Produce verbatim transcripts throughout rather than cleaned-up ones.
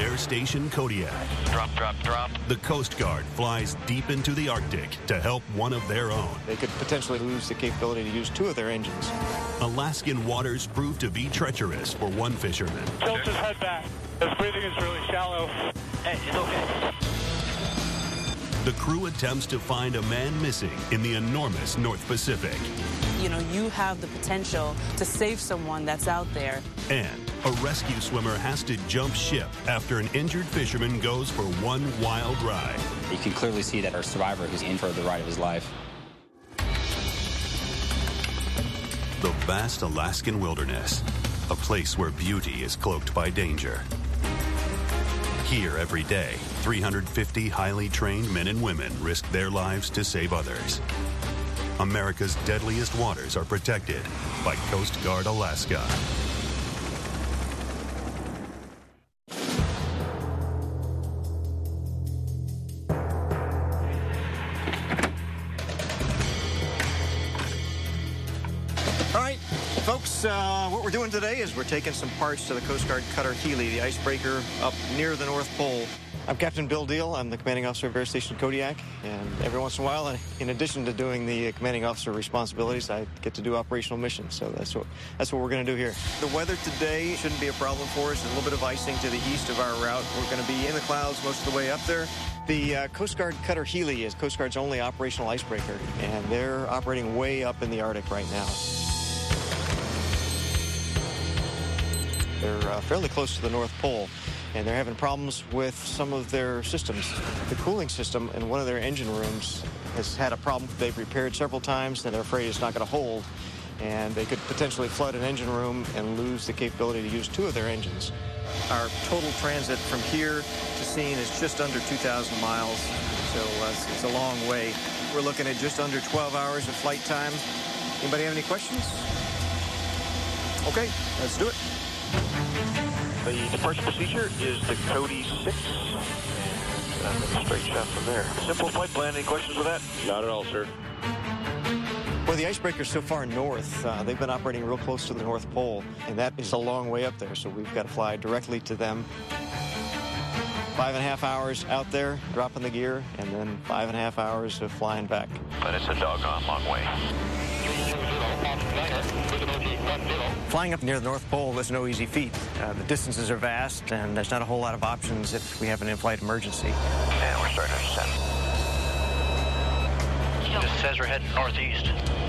Weather Station Kodiak. Drop, drop, drop. The Coast Guard flies deep into the Arctic to help one of their own. They could potentially lose the capability to use two of their engines. Alaskan waters prove to be treacherous for one fisherman. Tilt his head back. His breathing is really shallow. Hey, it's okay. The crew attempts to find a man missing in the enormous North Pacific. You know, you have the potential to save someone that's out there. And a rescue swimmer has to jump ship after an injured fisherman goes for one wild ride. You can clearly see that our survivor is in for the ride of his life. The vast Alaskan wilderness, a place where beauty is cloaked by danger. Here every day, three hundred fifty highly trained men and women risk their lives to save others. America's deadliest waters are protected by Coast Guard Alaska. All right, folks, uh, what we're doing today is we're taking some parts to the Coast Guard cutter Healy, the icebreaker up near the North Pole. I'm Captain Bill Deal. I'm the commanding officer of Weather Station Kodiak, and every once in a while, in addition to doing the commanding officer responsibilities, I get to do operational missions. So that's what that's what we're going to do here. The weather today shouldn't be a problem for us. There's a little bit of icing to the east of our route. We're going to be in the clouds most of the way up there. The uh, Coast Guard cutter Healy is Coast Guard's only operational icebreaker, and they're operating way up in the Arctic right now. They're uh, fairly close to the North Pole, and they're having problems with some of their systems. The cooling system in one of their engine rooms has had a problem they've repaired several times, and they're afraid it's not going to hold, and they could potentially flood an engine room and lose the capability to use two of their engines. Our total transit from here to scene is just under two thousand miles, so uh, it's, it's a long way. We're looking at just under twelve hours of flight time. Anybody have any questions? Okay, let's do it. The departure procedure is the Cody six. And then straight shot from there. Simple flight plan. Any questions with that? Not at all, sir. Well, the icebreaker's so far north, uh, they've been operating real close to the North Pole, and that is a long way up there, so we've got to fly directly to them. Five and a half hours out there, dropping the gear, and then five and a half hours of flying back. But it's a doggone long way. Flying up near the North Pole is no easy feat. Uh, the distances are vast, and there's not a whole lot of options if we have an in-flight emergency. And we're starting to descend. It just says we're heading northeast.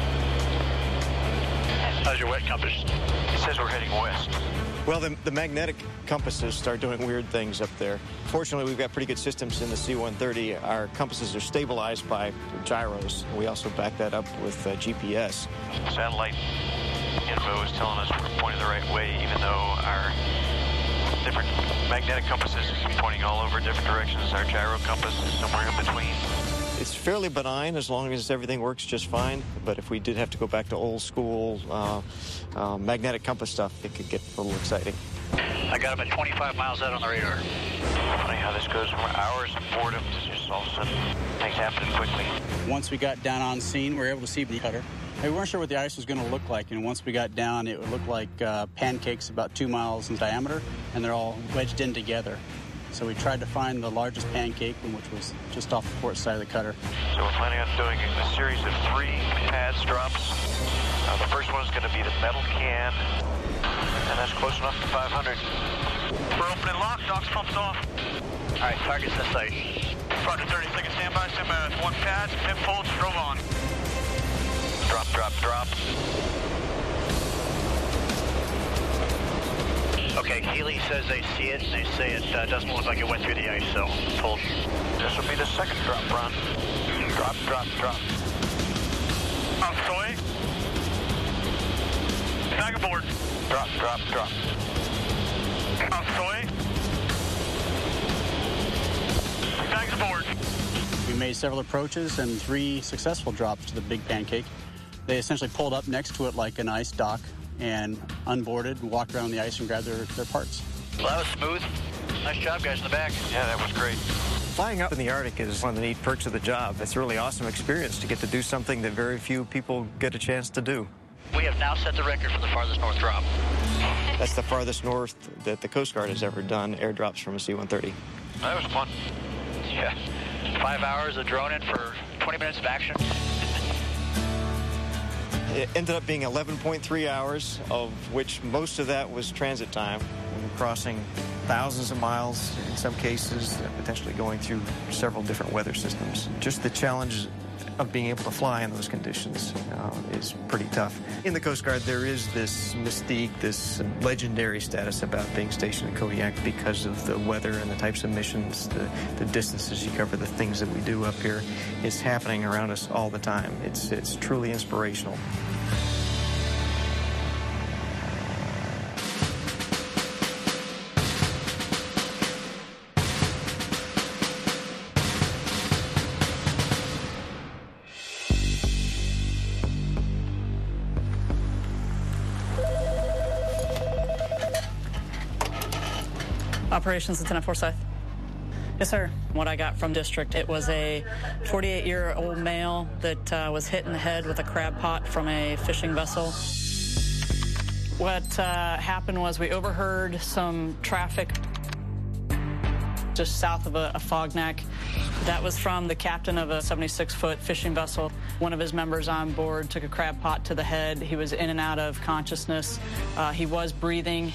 How's your wet compass? It says we're heading west. Well, the, the magnetic compasses start doing weird things up there. Fortunately, we've got pretty good systems in the C one thirty. Our compasses are stabilized by gyros. We also back that up with uh, G P S. Satellite info is telling us we're pointing the right way, even though our different magnetic compasses are pointing all over different directions. Our gyro compass is somewhere in between. It's fairly benign as long as everything works just fine, but if we did have to go back to old school uh, uh, magnetic compass stuff, it could get a little exciting. I got him at twenty-five miles out on the radar. Funny how this goes from hours of boredom to just all of a sudden things happening quickly. Once we got down on scene, we were able to see the cutter. We weren't sure what the ice was going to look like, and once we got down, it would look like uh, pancakes about two miles in diameter, and they're all wedged in together. So we tried to find the largest pancake, which was just off the port side of the cutter. So we're planning on doing a series of three pads drops. Uh, the first one is going to be the metal can, and that's close enough to five hundred. We're opening lock, docks pumps off. All right, target's in sight. Roger, thirty seconds standby, standby. One pad, pin pulled, strobe on. Drop, drop, drop. Okay, Healy says they see it, and they say it uh, doesn't look like it went through the ice, so pull. This will be the second drop run. Drop, drop, drop. Soy. Back aboard. Drop, drop, drop. Soy. Back aboard. We made several approaches and three successful drops to the big pancake. They essentially pulled up next to it like an ice dock and unboarded, walked around the ice and grabbed their, their parts. Well, that was smooth. Nice job, guys, in the back. Yeah, that was great. Flying up in the Arctic is one of the neat perks of the job. It's a really awesome experience to get to do something that very few people get a chance to do. We have now set the record for the farthest north drop. That's the farthest north that the Coast Guard has ever done airdrops from a C one thirty. That was fun. Yeah. Five hours of droning for twenty minutes of action. It ended up being eleven point three hours, of which most of that was transit time. We were crossing thousands of miles in some cases, potentially going through several different weather systems. Just the challenge of being able to fly in those conditions uh, is pretty tough. In the Coast Guard, there is this mystique, this legendary status about being stationed in Kodiak because of the weather and the types of missions, the, the distances you cover, the things that we do up here. It's happening around us all the time. It's, it's truly inspirational. Operations Lieutenant Forsyth. Yes, sir. What I got from district, it was a forty-eight-year-old male that uh, was hit in the head with a crab pot from a fishing vessel. What uh, happened was we overheard some traffic just south of a, a fogneck. That was from the captain of a seventy-six foot fishing vessel. One of his members on board took a crab pot to the head. He was in and out of consciousness. Uh, he was breathing.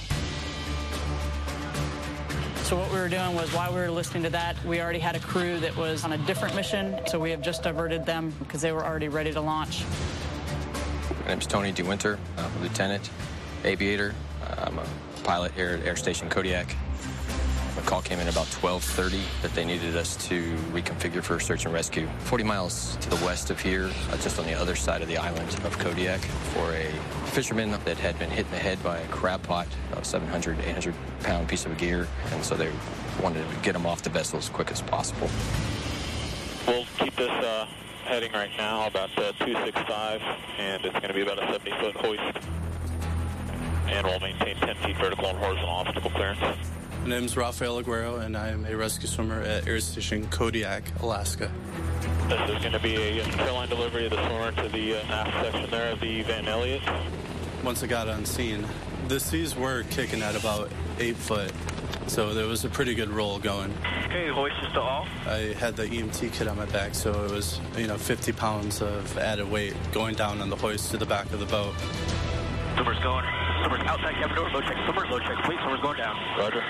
So what we were doing was, while we were listening to that, we already had a crew that was on a different mission, so we have just diverted them because they were already ready to launch. My name's Tony DeWinter. I'm a lieutenant, aviator. I'm a pilot here at Air Station Kodiak. A call came in about twelve thirty that they needed us to reconfigure for search and rescue. forty miles to the west of here, uh, just on the other side of the island of Kodiak, for a fisherman that had been hit in the head by a crab pot, about seven hundred, eight hundred pound piece of gear, and so they wanted to get him off the vessel as quick as possible. We'll keep this uh, heading right now about uh, two sixty-five, and it's going to be about a seventy foot hoist, and we'll maintain ten feet vertical and horizontal obstacle clearance. My name's Rafael Aguero, and I am a rescue swimmer at Air Station Kodiak, Alaska. This is going to be a trail line delivery of the swimmer to the uh, aft section there of the Van Elliott. Once I got on scene, the seas were kicking at about eight foot, so there was a pretty good roll going. Okay, hoist is to all. I had the E M T kit on my back, so it was, you know, fifty pounds of added weight going down on the hoist to the back of the boat. Swimmer's going. Swimmer's outside cabin door. Load check. Swimmer, load check. Please, swimmer's going down. Roger.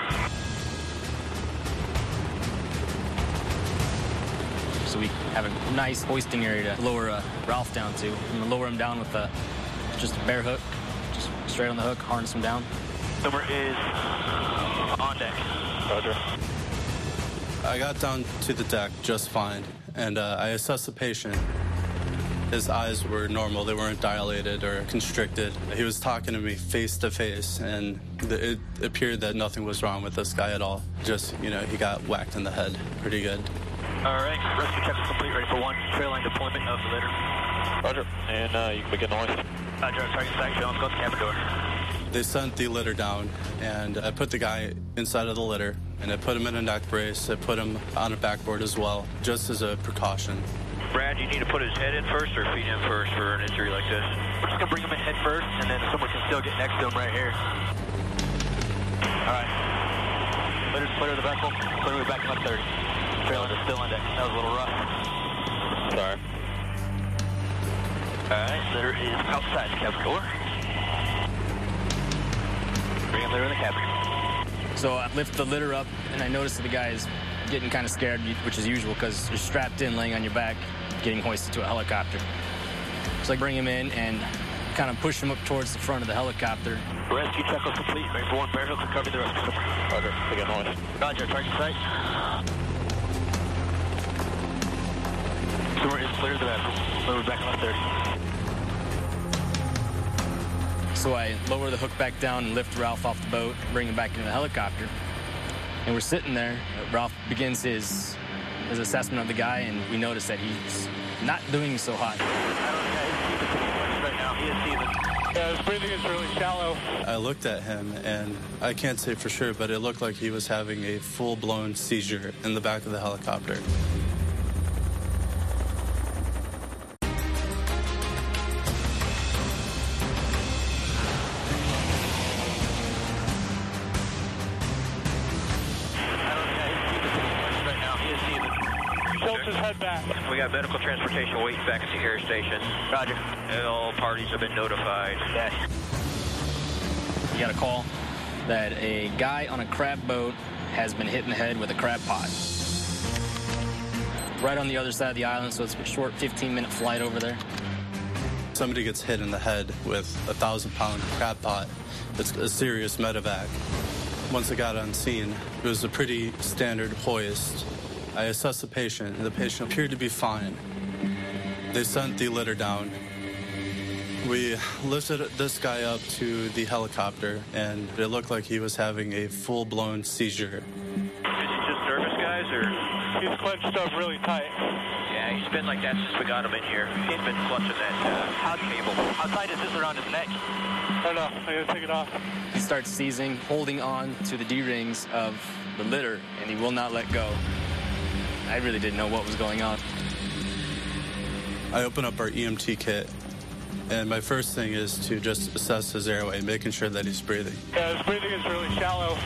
So we have a nice hoisting area to lower uh, Ralph down to. I'm gonna lower him down with uh, just a bare hook, just straight on the hook, harness him down. Swimmer is on deck. Roger. I got down to the deck just fine, and uh, I assessed the patient. His eyes were normal. They weren't dilated or constricted. He was talking to me face to face, and the, it appeared that nothing was wrong with this guy at all. Just, you know, he got whacked in the head pretty good. All right, rescue check is complete. Ready for one. Trail line deployment of the litter. Roger. And uh, you can begin the hoist. Roger, target site. Jones, go to cabin door. They sent the litter down, and I put the guy inside of the litter, and I put him in a neck brace. I put him on a backboard as well, just as a precaution. Brad, you need to put his head in first or feet in first for an injury like this? We're just going to bring him in head first, and then someone can still get next to him right here. All right. Litter, litter the vessel. Litter, we're backing up thirty. Trailer is still on deck. That was a little rough. Sorry. All right, litter is outside the cabin door. Bring him litter in the cabin. So I lift the litter up, and I notice that the guy is getting kind of scared, which is usual because you're strapped in, laying on your back, getting hoisted to a helicopter. So I bring him in and kind of push him up towards the front of the helicopter. Rescue check was complete. Ready for one bear hook to cover the rescue. Roger. Begin hoist. Roger, target site. Swimmer is clear of the vessel. Lower back on thirty. So I lower the hook back down and lift Ralph off the boat, bring him back into the helicopter. And we're sitting there. Ralph begins his his assessment of the guy, and we notice that he's not doing so hot. Right now, he is seething. Yeah, his breathing is really shallow. I looked at him, and I can't say for sure, but it looked like he was having a full-blown seizure in the back of the helicopter. Tilts his head back. We got medical transportation waiting back at the air station. Roger. All parties have been notified. Yeah. You got a call that a guy on a crab boat has been hit in the head with a crab pot. Right on the other side of the island, so it's a short fifteen minute flight over there. Somebody gets hit in the head with a thousand pound crab pot. It's a serious medevac. Once I got on scene, it was a pretty standard hoist. I assessed the patient, and the patient appeared to be fine. They sent the litter down. We lifted this guy up to the helicopter, and it looked like he was having a full-blown seizure. Is he just nervous, guys, or? He's clenched up really tight. Yeah, he's been like that since we got him in here. He's been clutching that uh, how cable. How tight is this around his neck? I don't know. I gotta take it off. He starts seizing, holding on to the D-rings of the litter, and he will not let go. I really didn't know what was going on. I open up our E M T kit, and my first thing is to just assess his airway, making sure that he's breathing. Yeah, his breathing is really shallow.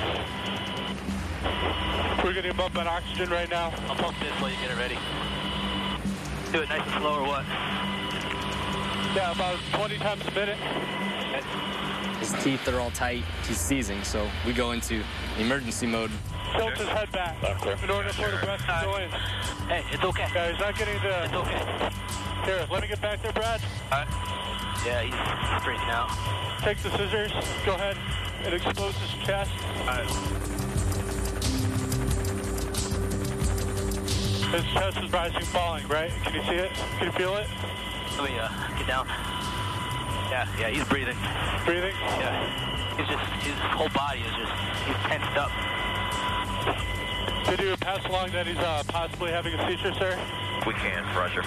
We're getting him up on oxygen right now. I'll pump this while you get it ready. Do it nice and slow or what? Yeah, about twenty times a minute. His teeth are all tight. He's seizing, so we go into emergency mode. Tilt his head back in order for the breath to go in. Hey, it's okay. Yeah, he's not getting the... It's okay. Here, let me get back there, Brad. All right. Yeah, he's, he's breathing out. Take the scissors. Go ahead and expose his chest. All right. His chest is rising, falling, right? Can you see it? Can you feel it? Let me uh, get down. Yeah, yeah, he's breathing. Breathing? Yeah. He's just, his whole body is just, he's tensed up. Did you pass along that he's uh, possibly having a seizure, sir? We can, Roger.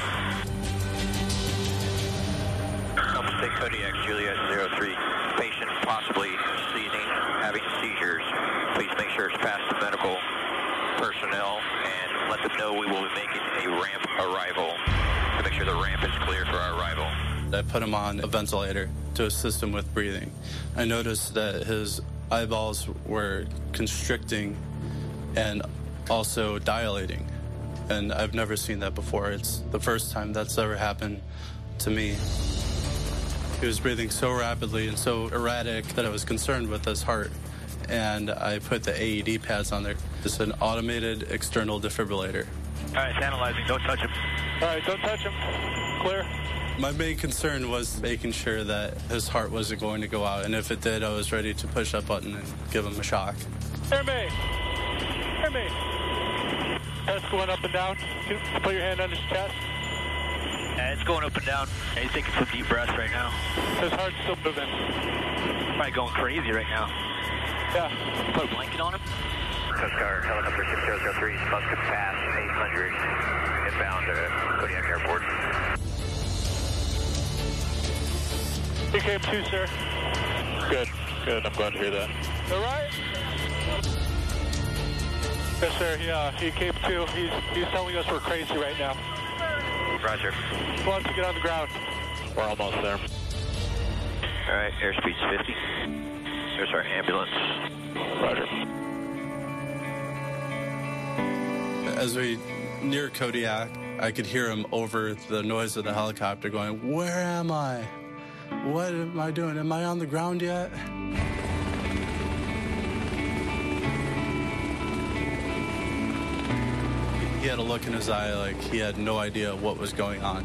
Alpha State Kodiak, Juliet zero three. Patient possibly seizing, having seizures. Please make sure it's past the medical personnel and let them know we will be making a ramp arrival to make sure the ramp is clear for our arrival. I put him on a ventilator to assist him with breathing. I noticed that his eyeballs were constricting and also dilating, and I've never seen that before. It's the first time that's ever happened to me. He was breathing so rapidly and so erratic that I was concerned with his heart, and I put the A E D pads on there. It's an automated external defibrillator. All right, it's analyzing. Don't touch him. All right, don't touch him. Clear. My main concern was making sure that his heart wasn't going to go out, and if it did, I was ready to push that button and give him a shock. Hear me. Hear me. Chest going up and down. You put your hand on his chest. Yeah, it's going up and down. Yeah, he's taking some deep breaths right now. His heart's still moving. Probably going crazy right now. Yeah. Put a blanket on him. Coast Guard, helicopter six zero zero three, must pass eight hundred, inbound to Kodiak Airport. He came too, sir. Good, good. I'm glad to hear that. All right? Yes, sir. Yeah, he came too. He's, he's telling us we're crazy right now. Roger. He wants to get on the ground. We're almost there. All right, airspeed's fifty. There's our ambulance. Roger. As we near Kodiak, I could hear him over the noise of the helicopter going, "Where am I? What am I doing? Am I on the ground yet?" He had a look in his eye like he had no idea what was going on.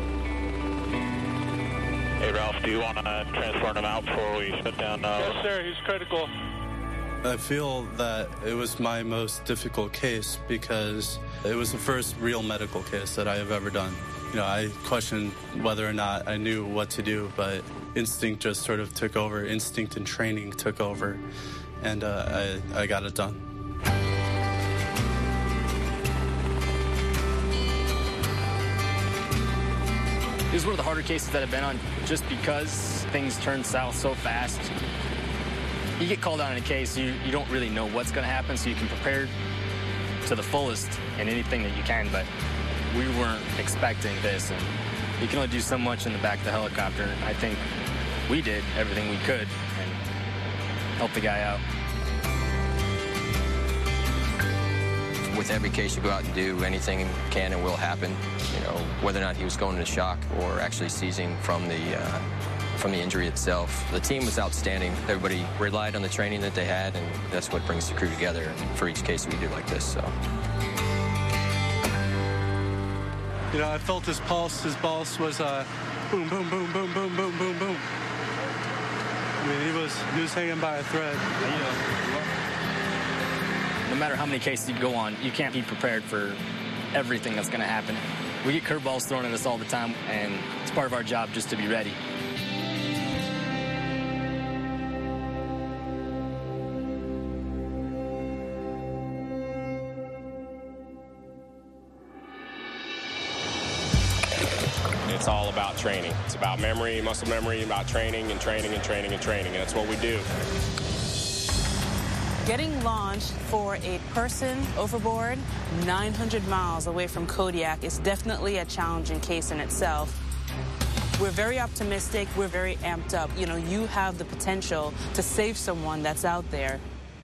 Hey, Ralph, do you want to transport him out before we shut down? Uh... Yes, sir. He's critical. I feel that it was my most difficult case because it was the first real medical case that I have ever done. You know, I questioned whether or not I knew what to do, but instinct just sort of took over. Instinct and training took over, and uh, I, I got it done. This is one of the harder cases that I've been on just because things turn south so fast. You get called out in a case, you, you don't really know what's going to happen, so you can prepare to the fullest in anything that you can, but we weren't expecting this, and you can only do so much in the back of the helicopter. I think we did everything we could and helped the guy out. With every case you go out and do, anything can and will happen. You know, whether or not he was going into shock or actually seizing from the uh, from the injury itself. The team was outstanding. Everybody relied on the training that they had, and that's what brings the crew together for each case we do like this. So. You know, I felt his pulse. His pulse was uh, boom, boom, boom, boom, boom, boom, boom, boom. I mean, he was he was hanging by a thread. No matter how many cases you go on, you can't be prepared for everything that's going to happen. We get curveballs thrown at us all the time, and it's part of our job just to be ready. It's all about training. It's about memory, muscle memory, about training and training and training and training. And that's what we do. Getting launched for a person overboard nine hundred miles away from Kodiak is definitely a challenging case in itself. We're very optimistic. We're very amped up. You know, you have the potential to save someone that's out there.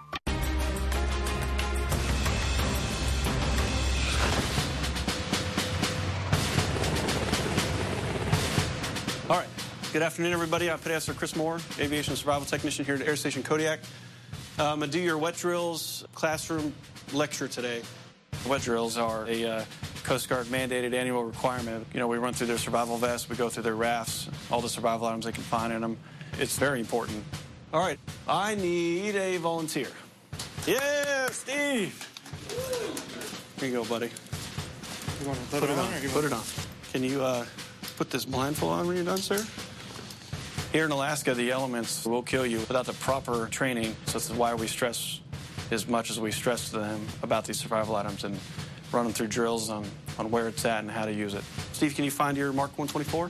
All right. Good afternoon, everybody. I'm Petty Officer Chris Moore, Aviation Survival Technician here at Air Station Kodiak. Uh, I'm going to do your wet drills classroom lecture today. Wet drills are a uh, Coast Guard mandated annual requirement. You know, we run through their survival vests, we go through their rafts, all the survival items they can find in them. It's very important. All right. I need a volunteer. Yeah, Steve. Here you go, buddy. You want to put, Put it, it on? on. Or you Put want... it on. Can you uh, put this blindfold on when you're done, sir? Here in Alaska, the elements will kill you without the proper training. So this is why we stress as much as we stress to them about these survival items and run them through drills on, on where it's at and how to use it. Steve, can you find your Mark one twenty-four?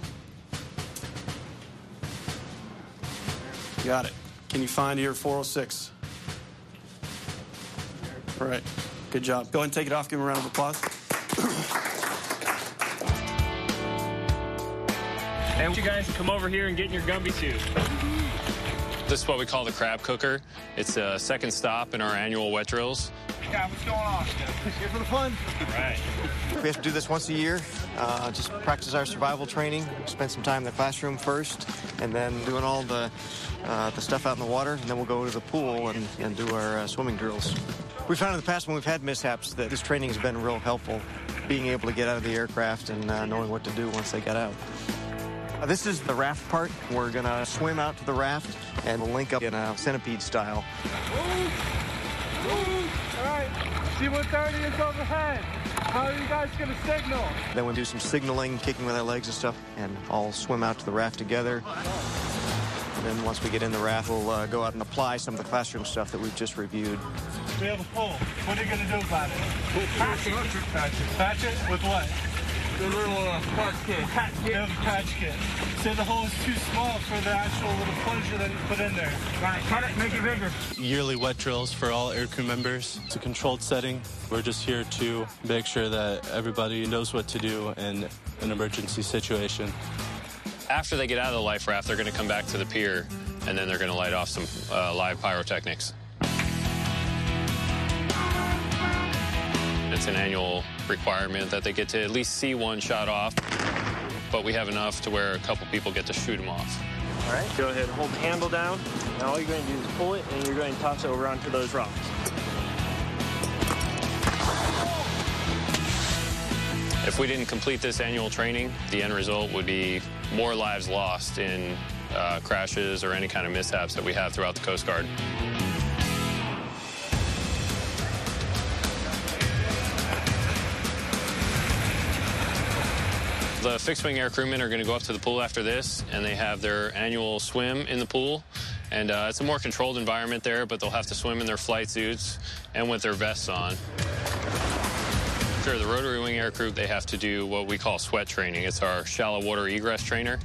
Got it. Can you find your four oh six? All right. Good job. Go ahead and take it off. Give him a round of applause. And you guys come over here and get in your Gumby suit. This is what we call the crab cooker. It's a second stop in our annual wet drills. Yeah, what's going on? Here for the fun. All right. We have to do this once a year. Uh, just practice our survival training. Spend some time in the classroom first, and then doing all the uh, the stuff out in the water, and then we'll go to the pool and, and do our uh, swimming drills. We found in the past when we've had mishaps that this training has been real helpful, being able to get out of the aircraft and uh, knowing what to do once they got out. Uh, this is the raft part. We're going to swim out to the raft and we'll link up in a centipede style. Move. Move. All right. See one thirty is overhead. How are you guys going to signal? Then we'll do some signaling, kicking with our legs and stuff, and all swim out to the raft together. And then once we get in the raft, we'll uh, go out and apply some of the classroom stuff that we've just reviewed. We have a pole. What are you going to do about it? Patch it. Patch it. Patch it with what? The little uh, patch kit. Patch kit. The patch kit. Say the hole is too small for the actual little plunger that you put in there. Right. Cut it. Make it bigger. Yearly wet drills for all aircrew members. It's a controlled setting. We're just here to make sure that everybody knows what to do in an emergency situation. After they get out of the life raft, they're going to come back to the pier, and then they're going to light off some uh, live pyrotechnics. It's an annual requirement that they get to at least see one shot off, but we have enough to where a couple people get to shoot them off. All right, go ahead and hold the handle down. Now all you're going to do is pull it, and you're going to toss it over onto those rocks. If we didn't complete this annual training, the end result would be more lives lost in uh, crashes or any kind of mishaps that we have throughout the Coast Guard. The fixed-wing air crewmen are going to go up to the pool after this, and they have their annual swim in the pool. And uh, it's a more controlled environment there, but they'll have to swim in their flight suits and with their vests on. After the rotary wing air crew, they have to do what we call sweat training. It's our shallow water egress trainer.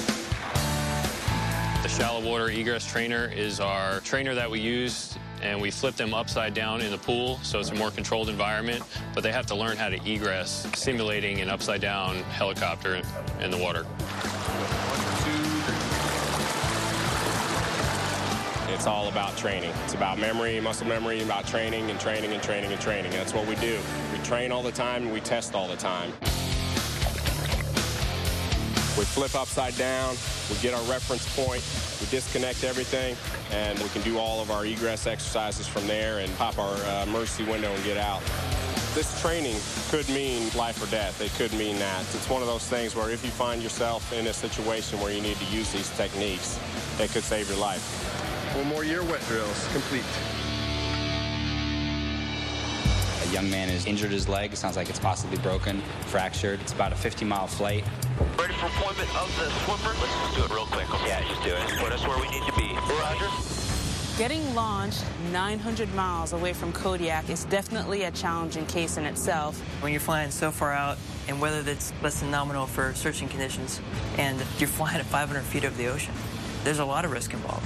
The shallow water egress trainer is our trainer that we use, and we flip them upside down in the pool, so it's a more controlled environment, but they have to learn how to egress, simulating an upside down helicopter in the water. It's all about training. It's about memory, muscle memory, about training and training and training and training. That's what we do. We train all the time and we test all the time. We flip upside down, we get our reference point, we disconnect everything, and we can do all of our egress exercises from there and pop our uh, emergency window and get out. This training could mean life or death. It could mean that. It's one of those things where if you find yourself in a situation where you need to use these techniques, it could save your life. One more year wet drills complete. A young man has injured his leg. It sounds like it's possibly broken, fractured. It's about a fifty mile flight. Ready for appointment of the swimmer? Let's just do it real quick. Okay. Yeah, just do it. Put us where we need to be. Roger. Getting launched nine hundred miles away from Kodiak is definitely a challenging case in itself. When you're flying so far out in weather that's less than nominal for searching conditions, and you're flying at five hundred feet over the ocean, there's a lot of risk involved.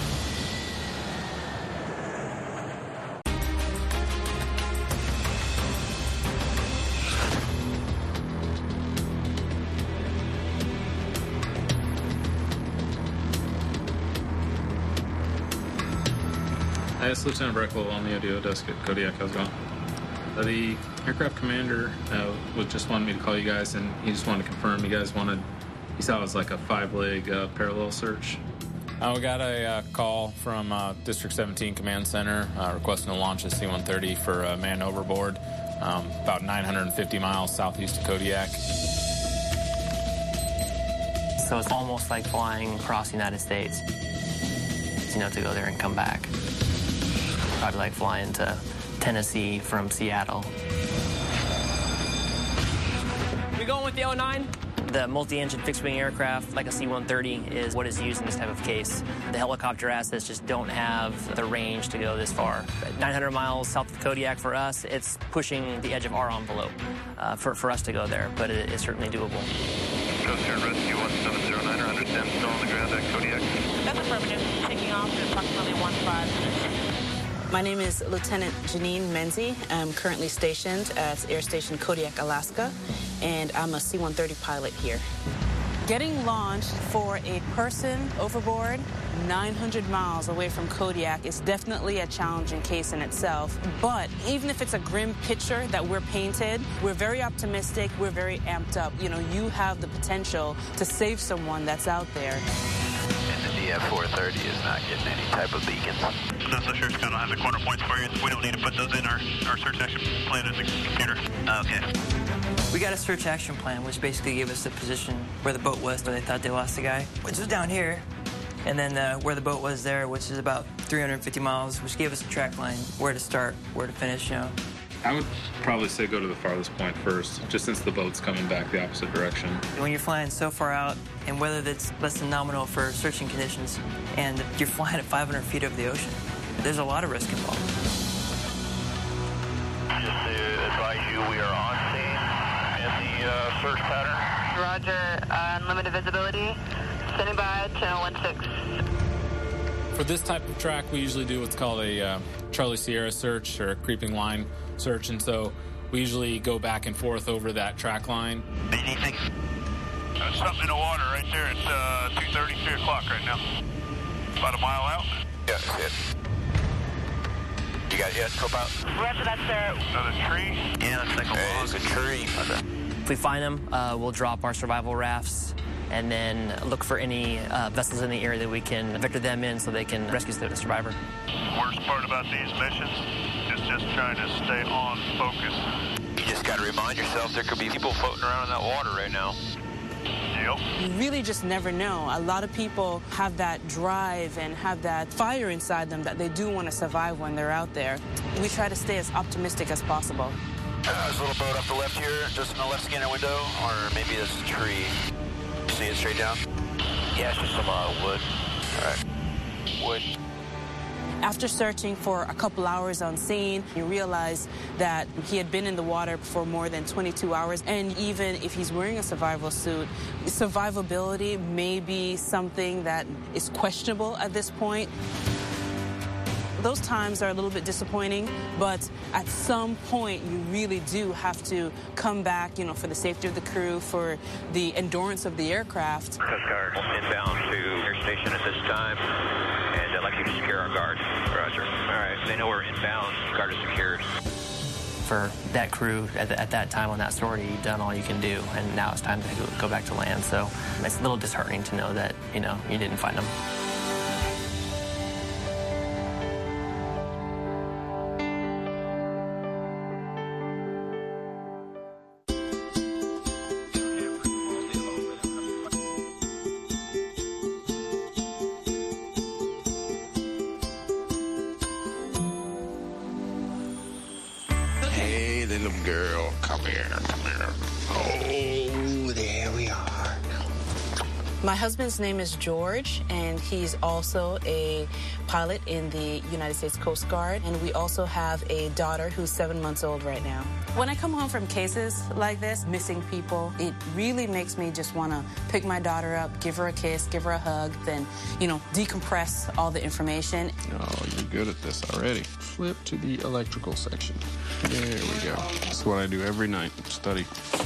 Hi, it's Lieutenant Breckel on the O D O desk at Kodiak. How's it going? Uh, the aircraft commander uh, was just wanted me to call you guys, and he just wanted to confirm you guys wanted, he saw it was like a five-leg uh, parallel search. Uh, we got a uh, call from uh, District seventeen Command Center uh, requesting to launch a C one thirty for a man overboard, um, about nine hundred fifty miles southeast of Kodiak. So it's almost like flying across the United States, you know, to go there and come back. Probably like flying to Tennessee from Seattle. We going with the oh nine? The multi-engine fixed-wing aircraft, like a C one thirty, is what is used in this type of case. The helicopter assets just don't have the range to go this far. nine hundred miles south of Kodiak for us, it's pushing the edge of our envelope uh, for, for us to go there, but it, it's certainly doable. Coast Guard Rescue one seven zero nine, one ten, still on the ground at Kodiak. That's affirmative. Taking off at approximately one five. My name is Lieutenant Janine Menzie. I'm currently stationed at Air Station Kodiak, Alaska, and I'm a C one thirty pilot here. Getting launched for a person overboard nine hundred miles away from Kodiak is definitely a challenging case in itself. But even if it's a grim picture that we're painted, we're very optimistic, we're very amped up. You know, you have the potential to save someone that's out there. And the D F four thirty is not getting any type of beacons. Not so sure it's going to have the corner points for you. We don't need to put those in our, our search action plan in the computer. Okay. We got a search action plan, which basically gave us the position where the boat was, where they thought they lost the guy, which was down here. And then uh, where the boat was there, which is about three hundred fifty miles, which gave us a track line, where to start, where to finish, you know. I would probably say go to the farthest point first, just since the boat's coming back the opposite direction. When you're flying so far out in weather that's less than nominal for searching conditions, and you're flying at five hundred feet over the ocean, there's a lot of risk involved. Just to advise you, we are on scene in the uh, search pattern. Roger, uh, unlimited visibility. Standing by, channel one six. For this type of track, we usually do what's called a uh, Charlie Sierra search or a creeping line search, and so we usually go back and forth over that track line. Anything? Uh, something in the water right there. It's uh, two thirty, three o'clock right now. About a mile out. Yeah, that's it. You guys yet? Scope out. Roger, that's there. Another tree? Yeah, it's like a hey, log. It's a tree. Okay. If we find them, uh, we'll drop our survival rafts and then look for any uh, vessels in the area that we can vector them in so they can rescue the survivor. Worst part about these missions is just trying to stay on focus. You just got to remind yourself there could be people floating around in that water right now. Yep. You really just never know. A lot of people have that drive and have that fire inside them that they do want to survive when they're out there. We try to stay as optimistic as possible. Uh, there's a little boat up the left here, just in the left scanner window, or maybe it's a tree. You see it straight down? Yeah, it's just some uh, wood. All right. Wood. After searching for a couple hours on scene, you realize that he had been in the water for more than twenty-two hours. And even if he's wearing a survival suit, survivability may be something that is questionable at this point. Those times are a little bit disappointing, but at some point you really do have to come back, you know, for the safety of the crew, for the endurance of the aircraft. Coast Guard inbound to Air Station at this time, and I'd like you to secure our guard. Roger. All right, they know we're inbound. Guard is secured. For that crew at, the, at that time on that sortie, you've done all you can do, and now it's time to go, go back to land. So it's a little disheartening to know that, you know, you didn't find them. Hey, little girl, come here, come here. Oh, there we are. My husband's name is George, and he's also a pilot in the United States Coast Guard, and we also have a daughter who's seven months old right now. When I come home from cases like this, missing people, it really makes me just want to pick my daughter up, give her a kiss, give her a hug, then, you know, decompress all the information. Oh, you're good at this already. Flip to the electrical section. There we go. That's what I do every night. Study.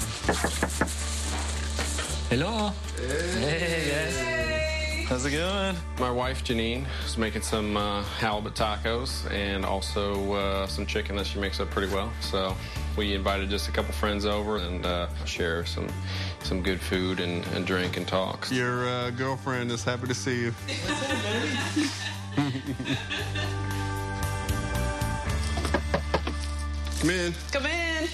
Hello. Hey, guys. How's it going? My wife, Janine, is making some uh, halibut tacos and also uh, some chicken that she makes up pretty well. So we invited just a couple friends over and uh, share some some good food and, and drink and talk. Your uh, girlfriend is happy to see you. What's up, baby? Come in. Come in.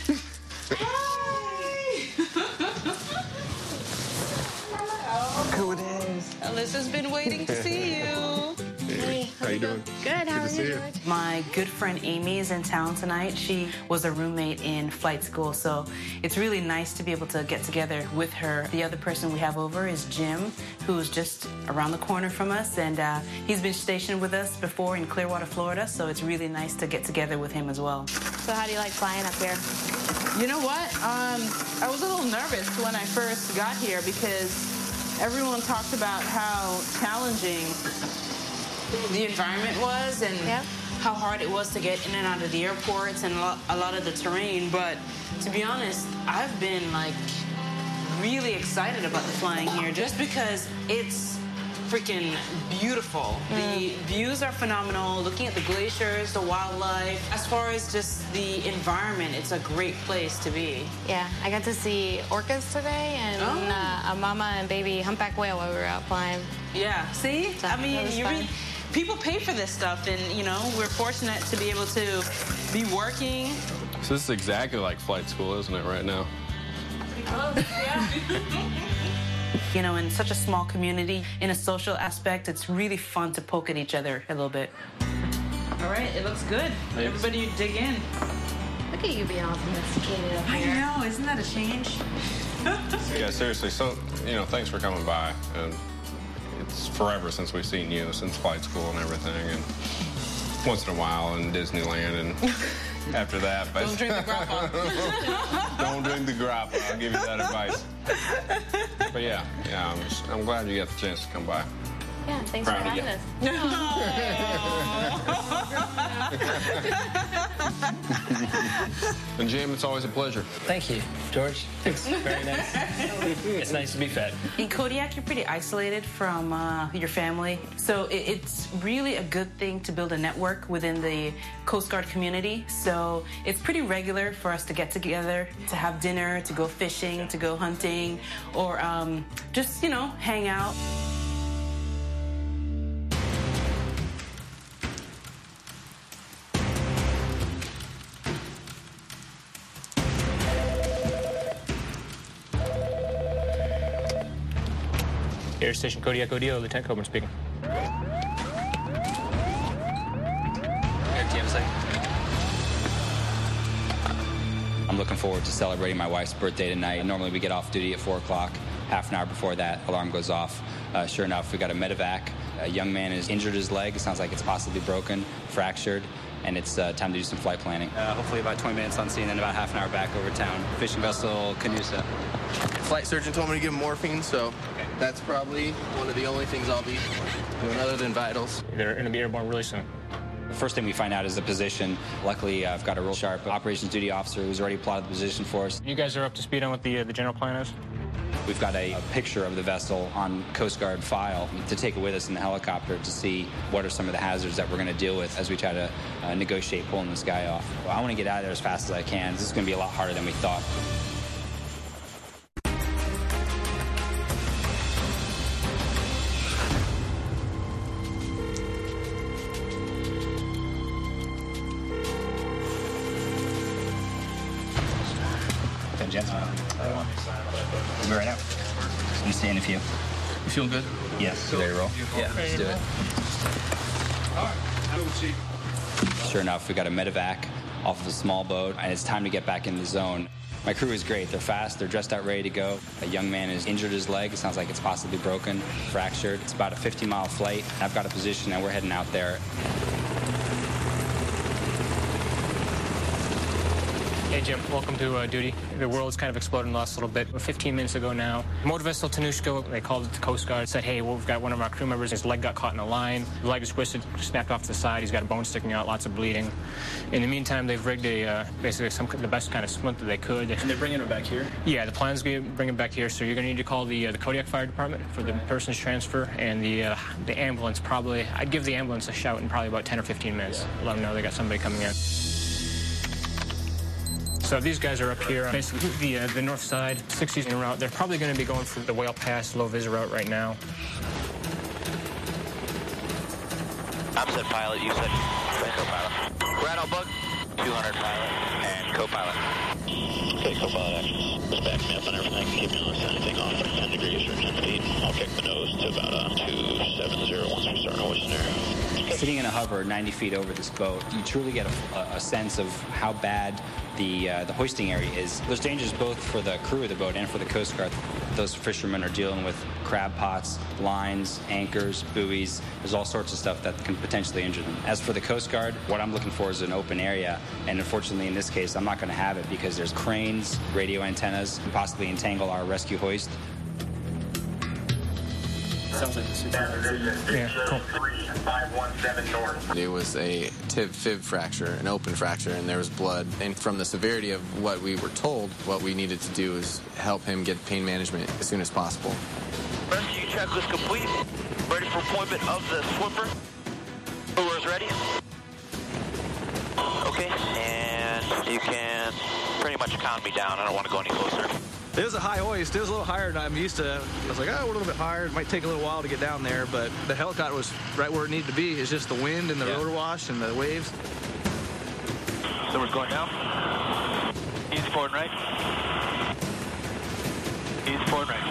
Who it is? Alyssa's been waiting to see you. Hey, how you doing? Good, how Good are to see you? you. My good friend Amy is in town tonight. She was a roommate in flight school, so it's really nice to be able to get together with her. The other person we have over is Jim, who's just around the corner from us, and uh, he's been stationed with us before in Clearwater, Florida, so it's really nice to get together with him as well. So how do you like flying up here? You know what? Um, I was a little nervous when I first got here because everyone talked about how challenging the environment was and yep. how hard it was to get in and out of the airports and a lot, a lot of the terrain. But to be honest, I've been like really excited about the flying here just because it's freaking beautiful. Mm. The views are phenomenal. Looking at the glaciers, the wildlife. As far as just the environment, it's a great place to be. Yeah, I got to see orcas today and oh. uh, a mama and baby humpback whale while we were out flying. Yeah, see? So, I mean, you read, people pay for this stuff, and, you know, we're fortunate to be able to be working. So this is exactly like flight school, isn't it, right now? Oh, yeah. You know, in such a small community, in a social aspect, it's really fun to poke at each other a little bit. All right, it looks good. Thanks. Everybody dig in. Look at you being all domesticated up here. I know, isn't that a change? Yeah, seriously. So, you know, thanks for coming by. And it's forever since we've seen you, since flight school and everything. And once in a while in Disneyland and after that. But don't drink the grappa. Don't drink the grappa. I'll give you that advice. But yeah, yeah, I'm, just, I'm glad you got the chance to come by. Yeah, thanks Proud for of having you. us. And Jim, it's always a pleasure. Thank you, George. It's very nice. It's nice to be fed. In Kodiak, you're pretty isolated from uh, your family, so it, it's really a good thing to build a network within the Coast Guard community. So it's pretty regular for us to get together, to have dinner, to go fishing, to go hunting, or um, just, you know, hang out. Air Station Kodiak O D O, Lieutenant Coburn speaking. Air T M C. I'm looking forward to celebrating my wife's birthday tonight. Normally we get off duty at four o'clock. Half an hour before that, alarm goes off. Uh, sure enough, we got a medevac. A young man has injured his leg. It sounds like it's possibly broken, fractured, and it's uh, time to do some flight planning. Uh, hopefully about twenty minutes on scene, and about half an hour back over town. Fishing vessel Canusa. Flight surgeon told me to give him morphine, so okay. That's probably one of the only things I'll be doing other than vitals. They're going to be airborne really soon. The first thing we find out is the position. Luckily, uh, I've got a real sharp operations duty officer who's already plotted the position for us. You guys are up to speed on what the, uh, the general plan is? We've got a, a picture of the vessel on Coast Guard file to take it with us in the helicopter to see what are some of the hazards that we're going to deal with as we try to uh, negotiate pulling this guy off. Well, I want to get out of there as fast as I can. This is going to be a lot harder than we thought. We'll be right out. You stay in a few. You feeling good? Yes. You ready to roll? Yeah, let's do it. All right. Sure enough, we got a medevac off of a small boat, and it's time to get back in the zone. My crew is great. They're fast. They're dressed out, ready to go. A young man has injured his leg. It sounds like it's possibly broken, fractured. It's about a fifty mile flight. I've got a position, and we're heading out there. Hey, Jim, welcome to uh, duty. The world's kind of exploded in the last little bit. fifteen minutes ago now, motor vessel Tanushka, they called it the Coast Guard, said, hey, well, we've got one of our crew members, his leg got caught in a line. The leg is twisted, snapped off to the side. He's got a bone sticking out, lots of bleeding. In the meantime, they've rigged a, uh, basically some, the best kind of splint that they could. And they're bringing him back here? Yeah, the plan's going to bring him back here, so you're going to need to call the, uh, the Kodiak Fire Department for the person's transfer, and the, uh, the ambulance probably, I'd give the ambulance a shout in probably about ten or fifteen minutes. Let them know they got somebody coming in. So these guys are up here, basically the uh, the north side, sixties en route. They're probably going to be going for the Whale Pass low vis route right now. I'm said pilot, you said co-pilot. Rattle bug, two hundred pilot, and co-pilot. Okay, co-pilot action. Just back me up on everything. Keep me on anything off at ten degrees or ten feet. I'll kick the nose to about uh, two seven zero once we start hoisting there. Sitting in a hover ninety feet over this boat, you truly get a, a sense of how bad the uh, the hoisting area is. There's dangers both for the crew of the boat and for the Coast Guard. Those fishermen are dealing with crab pots, lines, anchors, buoys. There's all sorts of stuff that can potentially injure them. As for the Coast Guard, what I'm looking for is an open area, and unfortunately in this case, I'm not going to have it because there's cranes, radio antennas, and possibly entangle our rescue hoist. Sounds like the Yeah, cool. It was a tib fib fracture, an open fracture, and there was blood. And from the severity of what we were told, what we needed to do is help him get pain management as soon as possible. Rescue checklist complete. Ready for appointment of the swimmer. Lures ready. Okay, and you can pretty much count me down. I don't want to go any closer. It was a high hoist. It was a little higher than I'm used to. I was like, oh, we're a little bit higher. It might take a little while to get down there, but the helicopter was right where it needed to be. It's just the wind and the yeah. rotor wash and the waves. Swimmer's going down. Easy forward and right. Easy forward and right.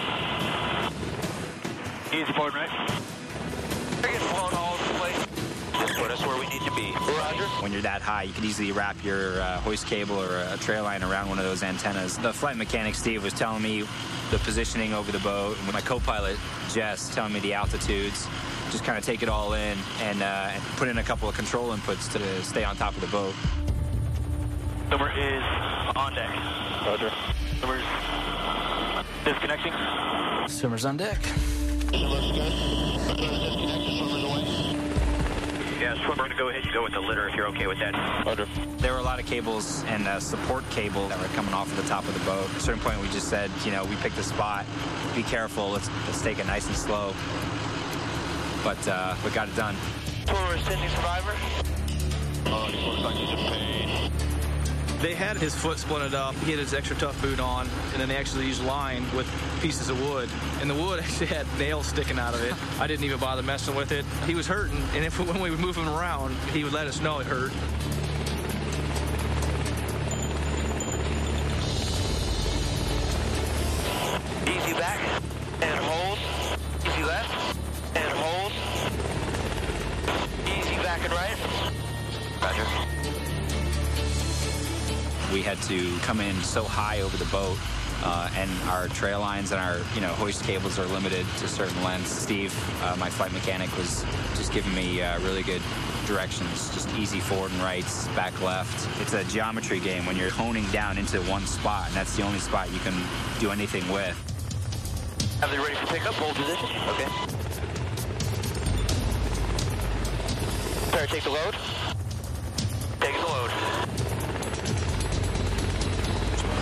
Easy forward and right. They're getting flown all over the place. Just put us where we need to be. Roger. When you're that high, you can easily wrap your uh, hoist cable or a trail line around one of those antennas. The flight mechanic, Steve, was telling me the positioning over the boat. And my co-pilot, Jess, telling me the altitudes. Just kind of take it all in and, uh, and put in a couple of control inputs to stay on top of the boat. Swimmer is on deck. Roger. Swimmer's disconnecting. Swimmer's on deck. Swimmer's good. Disconnected. Swimmer's away. Yeah, swimmer, going to go ahead and go with the litter if you're okay with that. Roger. There were a lot of cables and uh, support cable that were coming off of the top of the boat. At a certain point, we just said, you know, we picked a spot. Be careful. Let's, let's take it nice and slow. But uh, we got it done. Swimmer is sending survivor. Oh, he looks like he's in pain. They had his foot splinted up. He had his extra tough boot on, and then they actually used line with pieces of wood. And the wood actually had nails sticking out of it. I didn't even bother messing with it. He was hurting, and if when we would move him around, he would let us know it hurt. Easy back and hold. Easy left and hold. Easy back and right. Roger. We had to come in so high over the boat, uh, and our trail lines and our, you know, hoist cables are limited to certain lengths. Steve, uh, my flight mechanic, was just giving me uh, really good directions, just easy forward and rights, back left. It's a geometry game when you're honing down into one spot, and that's the only spot you can do anything with. Have they ready for pickup? Hold position. Okay. Sorry, take the load.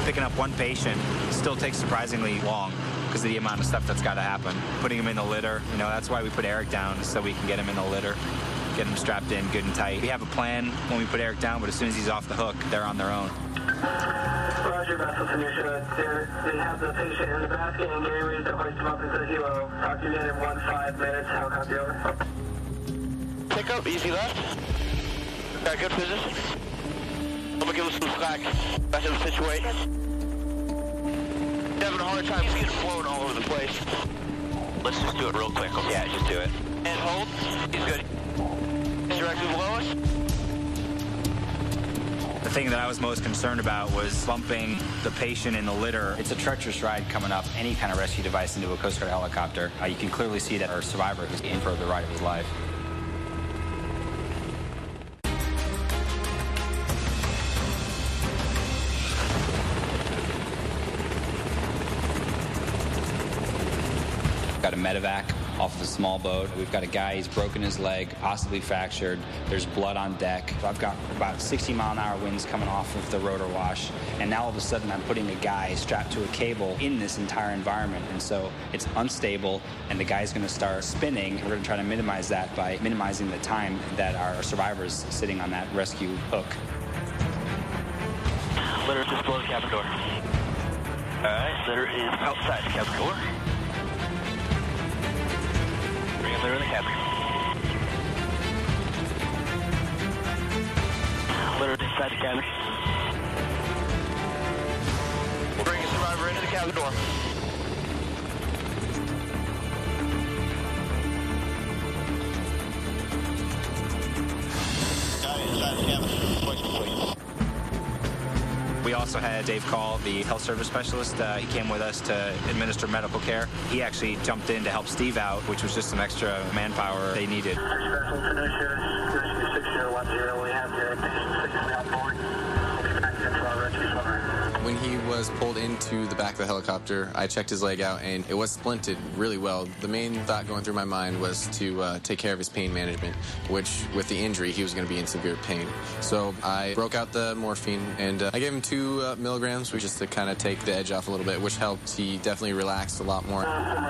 Picking up one patient still takes surprisingly long because of the amount of stuff that's got to happen. Putting him in the litter, you know, that's why we put Eric down, so we can get him in the litter, get him strapped in good and tight. We have a plan when we put Eric down, but as soon as he's off the hook, they're on their own. Roger, vessel Tanisha. They have the patient in the basket and getting ready to hoist him up into the helo. Talk to you again in one five minutes. How copy over? Pick up, easy left. Got good position. I'm gonna give him some slack. Back to the situate. He's having a hard time. He's getting flown all over the place. Let's just do it real quick. Okay? Yeah, just do it. And hold. He's good. He's directly below us. The thing that I was most concerned about was bumping the patient in the litter. It's a treacherous ride coming up any kind of rescue device into a Coast Guard helicopter. Uh, you can clearly see that our survivor is in for the ride of his life. Got a medevac off of a small boat. We've got a guy, he's broken his leg, possibly fractured. There's blood on deck. I've got about sixty mile an hour winds coming off of the rotor wash. And now all of a sudden I'm putting a guy strapped to a cable in this entire environment. And so it's unstable and the guy's gonna start spinning. We're gonna try to minimize that by minimizing the time that our survivor's sitting on that rescue hook. Litter just below the cabin door. All right, litter is outside the cabin door. Bring him litter in the cabin. Litter inside the cabin. We'll bring a survivor into the cabin door. Got it inside the cabin. Voice complete. We also had Dave Call, the health service specialist. Uh, he came with us to administer medical care. He actually jumped in to help Steve out, which was just some extra manpower they needed. Vessel Tanisha, rescue six zero one zero. We have your patient safely on board. We'll be back into our rescue swimmer. When he was pulled into the back of the helicopter, I checked his leg out, and it was splinted really well. The main thought going through my mind was to uh, take care of his pain management, which, with the injury, he was going to be in severe pain. So I broke out the morphine, and uh, I gave him two uh, milligrams, which just to kind of take the edge off a little bit, which helped. He definitely relaxed a lot more.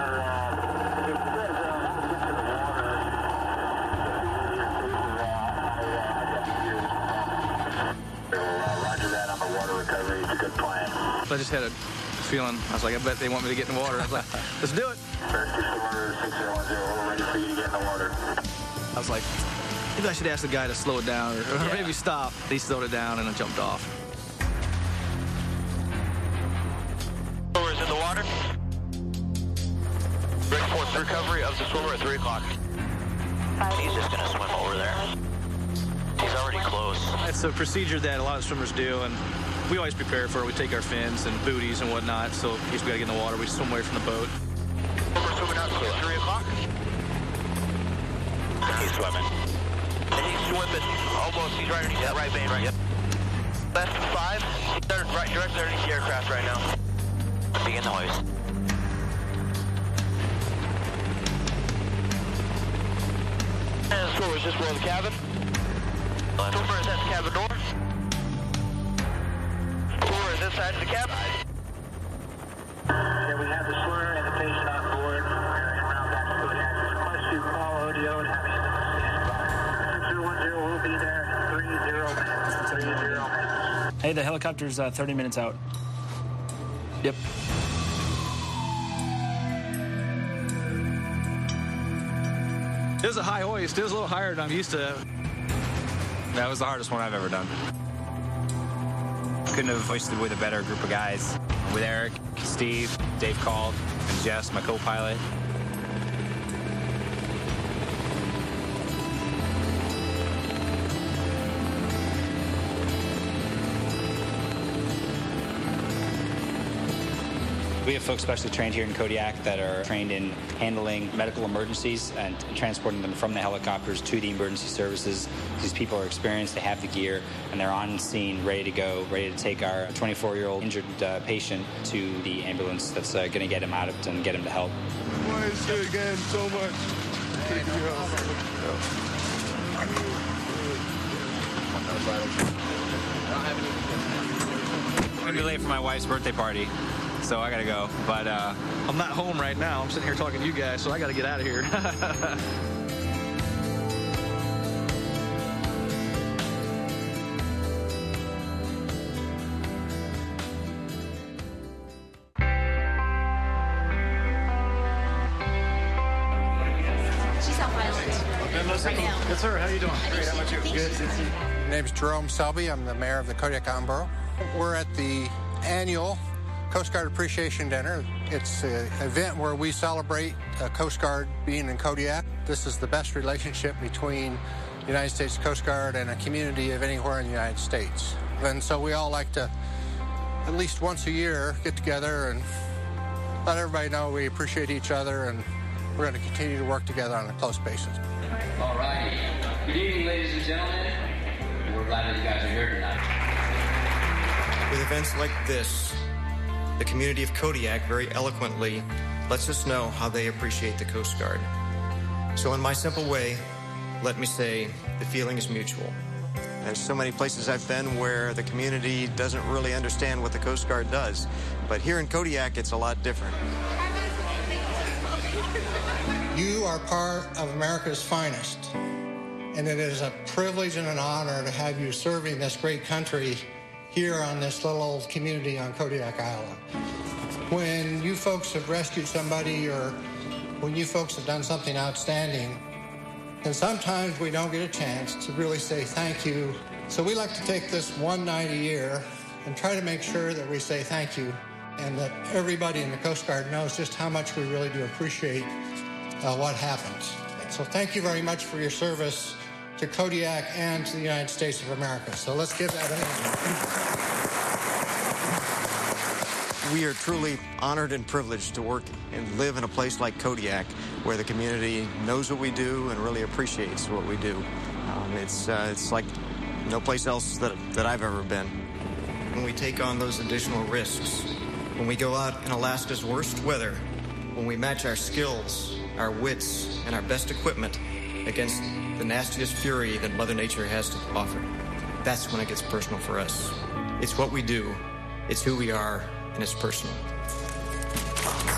I just had a feeling. I was like, I bet they want me to get in the water. I was like, let's do it. Rescue swimmer six zero one zero. We're ready for you to get in the water. I was like, maybe I should ask the guy to slow it down or, or yeah. maybe stop. He slowed it down and I jumped off. Swimmer is in the water. Ready for the recovery of the swimmer at three o'clock. He's just going to swim over there. He's already close. It's a procedure that a lot of swimmers do, and we always prepare for it. We take our fins and booties and whatnot, so in case we gotta get in the water, we swim away from the boat. We're swimming out at three o'clock. He's swimming. And he's swimming almost, he's right underneath that right main, right? Yep. Left five, he's right directly underneath the aircraft right now. Begin the hoist. And the swimmer is just below the cabin. Swimmer is at the cabin door. Swimmer is inside the cabin. Yeah, we have the swimmer and the patient on board. We're en route back to Kodiak. Request to call O D O and have ambulance stand by. six zero one zero will be there. three zero minutes. three zero minutes. Hey, the helicopter's uh, thirty minutes out. Yep. It was a high hoist. It was a little higher than I'm used to. That was the hardest one I've ever done. Couldn't have hoisted with a better group of guys. With Eric, Steve, Dave Call, and Jess, my co-pilot. We have folks specially trained here in Kodiak that are trained in handling medical emergencies and transporting them from the helicopters to the emergency services. These people are experienced, they have the gear, and they're on scene, ready to go, ready to take our twenty-four-year-old injured uh, patient to the ambulance that's uh, going to get him out of it and get him to help. Why is it again so much? Take you out. gonna be late for my wife's birthday party, so I gotta go. But uh, I'm not home right now. I'm sitting here talking to you guys, so I gotta get out of here. Yes, sir. How you doing? Great. How about you? Good. My name is Jerome Selby. I'm the mayor of the Kodiak Island Borough. We're at the annual Coast Guard Appreciation Dinner. It's an event where we celebrate uh, Coast Guard being in Kodiak. This is the best relationship between the United States Coast Guard and a community of anywhere in the United States. And so we all like to, at least once a year, get together and let everybody know we appreciate each other, and we're going to continue to work together on a close basis. All righty. Good evening, ladies and gentlemen. We're glad that you guys are here tonight. With events like this, the community of Kodiak very eloquently lets us know how they appreciate the Coast Guard. So in my simple way, let me say the feeling is mutual. There's so many places I've been where the community doesn't really understand what the Coast Guard does. But here in Kodiak, it's a lot different. You are part of America's finest, and it is a privilege and an honor to have you serving this great country here on this little old community on Kodiak Island. When you folks have rescued somebody, or when you folks have done something outstanding, and sometimes we don't get a chance to really say thank you. So we like to take this one night a year and try to make sure that we say thank you, and that everybody in the Coast Guard knows just how much we really do appreciate uh, what happens. So thank you very much for your service to Kodiak and to the United States of America. So let's give that a hand. We are truly honored and privileged to work and live in a place like Kodiak, where the community knows what we do and really appreciates what we do. Um, it's, uh, it's like no place else that, that I've ever been. When we take on those additional risks, when we go out in Alaska's worst weather, when we match our skills, our wits, and our best equipment against the nastiest fury that Mother Nature has to offer, that's when it gets personal for us. It's what we do, it's who we are, and it's personal.